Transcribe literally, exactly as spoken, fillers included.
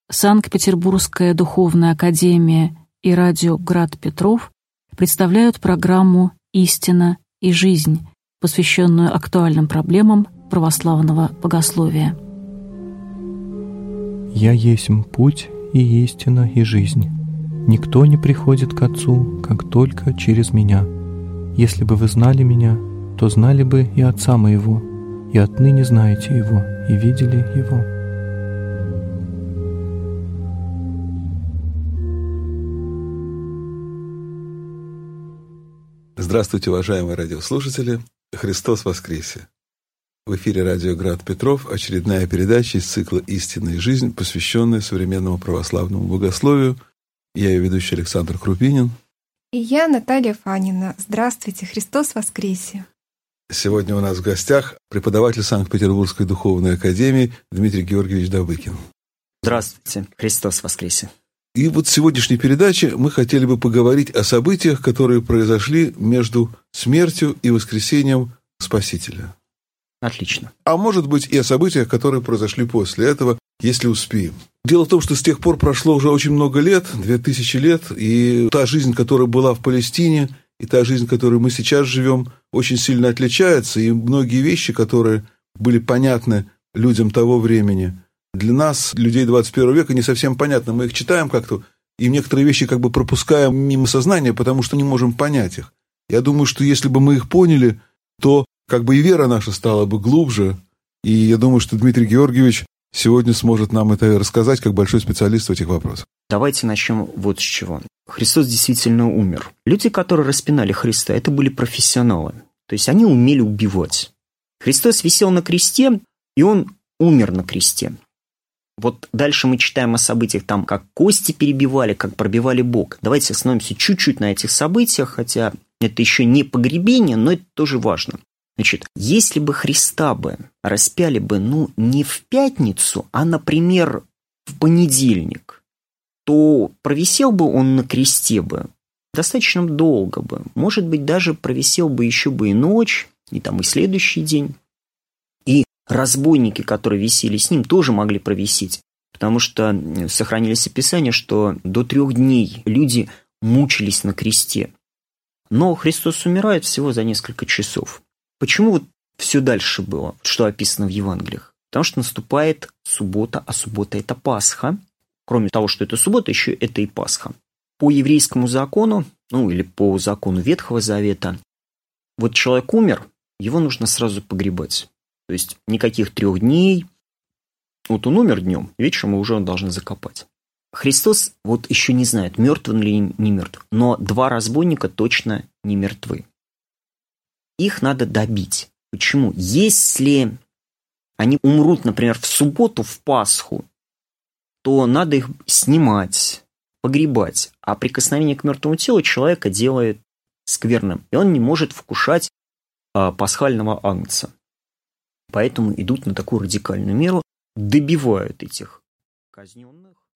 Санкт-Петербургская духовная академия и радио «Град Петров» представляют программу «Истина и жизнь», посвященную актуальным проблемам православного богословия. «Я есмь путь и истина и жизнь. Никто не приходит к Отцу, как только через Меня. Если бы вы знали Меня, то знали бы и Отца Моего, и отныне знаете Его, и видели Его». Здравствуйте, уважаемые радиослушатели! Христос воскресе! В эфире радио «Град Петров» очередная передача из цикла «Истина и жизнь», посвященная современному православному богословию. Я ее ведущий Александр Крупинин. И я Наталья Фанина. Здравствуйте, Христос воскресе! Сегодня у нас в гостях преподаватель Санкт-Петербургской духовной академии Дмитрий Георгиевич Добыкин. Здравствуйте, Христос воскресе! И вот в сегодняшней передаче мы хотели бы поговорить о событиях, которые произошли между смертью и воскресением Спасителя. Отлично. А может быть и о событиях, которые произошли после этого, если успеем. Дело в том, что с тех пор прошло уже очень много лет, две тысячи лет, и та жизнь, которая была в Палестине, и та жизнь, в которой мы сейчас живем, очень сильно отличается, и многие вещи, которые были понятны людям того времени, для нас, людей двадцать первого века, не совсем понятно. Мы их читаем как-то, и некоторые вещи как бы пропускаем мимо сознания, потому что не можем понять их. Я думаю, что если бы мы их поняли, то как бы и вера наша стала бы глубже, и я думаю, что Дмитрий Георгиевич сегодня сможет нам это рассказать, как большой специалист в этих вопросах. Давайте начнем вот с чего. Христос действительно умер. Люди, которые распинали Христа, это были профессионалы. То есть они умели убивать. Христос висел на кресте, и Он умер на кресте. Вот дальше мы читаем о событиях, там, как кости перебивали, как пробивали бок. Давайте остановимся чуть-чуть на этих событиях, хотя это еще не погребение, но это тоже важно. Значит, если бы Христа бы распяли бы, ну, не в пятницу, а, например, в понедельник, то провисел бы он на кресте бы достаточно долго бы. Может быть, даже провисел бы еще бы и ночь, и там и следующий день. И разбойники, которые висели с ним, тоже могли провисеть, потому что сохранились описания, что до трех дней люди мучились на кресте. Но Христос умирает всего за несколько часов. Почему вот все дальше было, что описано в Евангелиях? Потому что наступает суббота, а суббота – это Пасха. Кроме того, что это суббота, еще это и Пасха. По еврейскому закону, ну или по закону Ветхого Завета, вот человек умер, его нужно сразу погребать. То есть никаких трех дней. Вот он умер днем, вечером мы уже он должны закопать. Христос вот еще не знает, мертв он или не мертв, но два разбойника точно не мертвы. Их надо добить. Почему? Если они умрут, например, в субботу, в Пасху, то надо их снимать, погребать. А прикосновение к мертвому телу человека делает скверным, и он не может вкушать а, пасхального агнца. Поэтому идут на такую радикальную меру, добивают этих казненных.